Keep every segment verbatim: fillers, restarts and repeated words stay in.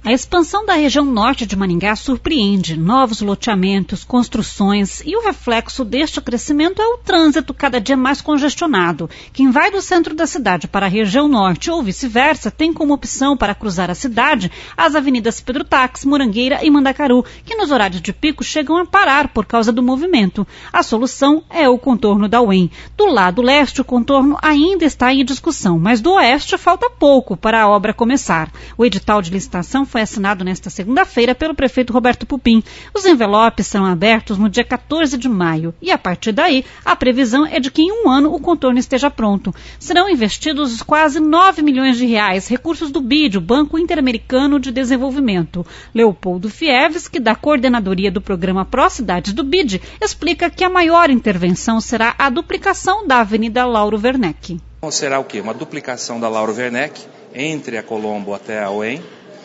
A expansão da região norte de Maringá surpreende. Novos loteamentos, construções e o reflexo deste crescimento é o trânsito cada dia mais congestionado. Quem vai do centro da cidade para a região norte ou vice-versa tem como opção para cruzar a cidade as avenidas Pedro Taques, Morangueira e Mandacaru, que nos horários de pico chegam a parar por causa do movimento. A solução é o contorno da U E M. Do lado leste, o contorno ainda está em discussão, mas do oeste falta pouco para a obra começar. O edital de licitação foi assinado nesta segunda-feira pelo prefeito Roberto Pupim. Os envelopes serão abertos no dia quatorze de maio e, a partir daí, a previsão é de que em um ano o contorno esteja pronto. Serão investidos quase nove milhões de reais, recursos do B I D, o Banco Interamericano de Desenvolvimento. Leopoldo Fieves, que da coordenadoria do programa Pró Cidades do B I D, explica que a maior intervenção será a duplicação da Avenida Lauro Werneck. Será o quê? Uma duplicação da Lauro Werneck entre a Colombo até a U E M,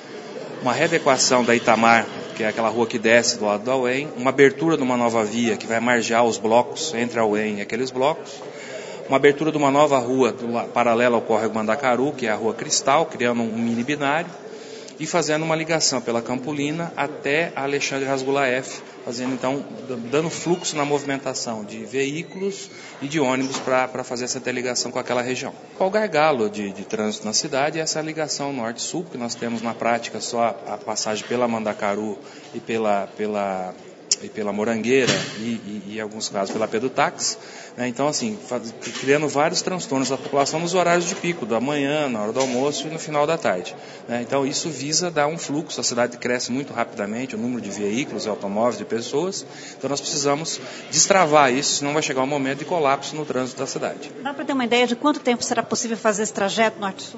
uma readequação da Itamar, que é aquela rua que desce do lado da U E M, uma abertura de uma nova via que vai margear os blocos entre a U E M e aqueles blocos, uma abertura de uma nova rua do, paralela ao córrego Mandacaru, que é a Rua Cristal, criando um mini binário, e fazendo uma ligação pela Campolina até a Alexandre Rasgula F, fazendo então, dando fluxo na movimentação de veículos e de ônibus para fazer essa interligação com aquela região. Qual o gargalo de, de trânsito na cidade é essa ligação norte-sul, que nós temos na prática só a passagem pela Mandacaru e pela, pela, e pela Morangueira e, e, e em alguns casos pela Pedro Taques. Né? Então, assim, faz, criando vários transtornos da população nos horários de pico, da manhã, na hora do almoço e no final da tarde. Né? Então, isso visa dar um fluxo, a cidade cresce muito rapidamente, o número de veículos, automóveis, de pessoas, então nós precisamos destravar isso, senão vai chegar um momento de colapso no trânsito da cidade. Dá para ter uma ideia de quanto tempo será possível fazer esse trajeto norte-sul?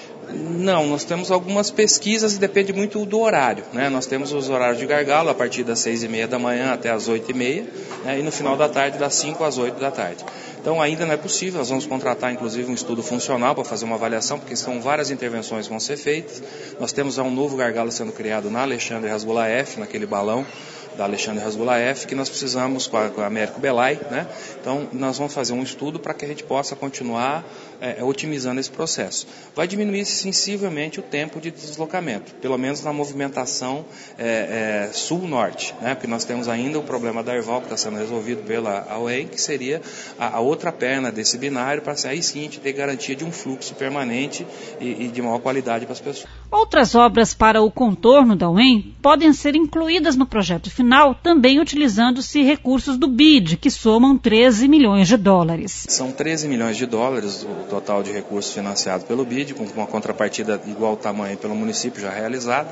Não, nós temos algumas pesquisas e depende muito do horário. Né? Nós temos os horários de gargalo a partir das seis e meia da manhã até as oito e meia, né? E no final da tarde das cinco às oito da tarde. Então ainda não é possível, nós vamos contratar inclusive um estudo funcional para fazer uma avaliação, porque são várias intervenções que vão ser feitas. Nós temos um novo gargalo sendo criado na Alexandre Rasgula F, naquele balão da Alexandre Rasgula F, que nós precisamos com a, com a Américo Belay, né? Então nós vamos fazer um estudo para que a gente possa continuar é, otimizando esse processo. Vai diminuir sensivelmente o tempo de deslocamento, pelo menos na movimentação é, é, sul-norte, né? Porque nós temos ainda o problema da Erval, que está sendo resolvido pela U E M, que seria a, a outra perna desse binário, para aí sim a gente ter garantia de um fluxo permanente e, e de maior qualidade para as pessoas. Outras obras para o contorno da U E M podem ser incluídas no projeto final, também utilizando-se recursos do B I D, que somam treze milhões de dólares. São treze milhões de dólares o total de recursos financiados pelo B I D, com uma contrapartida igual ao tamanho pelo município já realizada.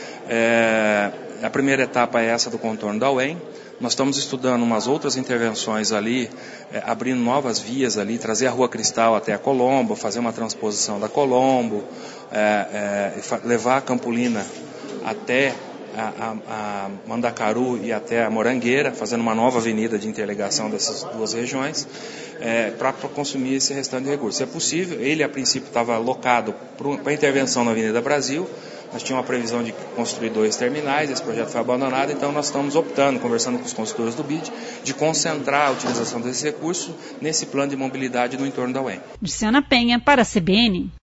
É, a primeira etapa é essa do contorno da U E M. Nós estamos estudando umas outras intervenções ali, é, abrindo novas vias ali, trazer a Rua Cristal até a Colombo, fazer uma transposição da Colombo, é, é, levar a Campolina até A, a, a Mandacaru e até a Morangueira, fazendo uma nova avenida de interligação dessas duas regiões, é, para consumir esse restante de recursos. É possível, ele a princípio estava alocado para intervenção na Avenida Brasil, nós tínhamos uma previsão de construir dois terminais, esse projeto foi abandonado, então nós estamos optando, conversando com os consultores do B I D, de concentrar a utilização desse recurso nesse plano de mobilidade no entorno da U E M. Luciana Penha, para a C B N.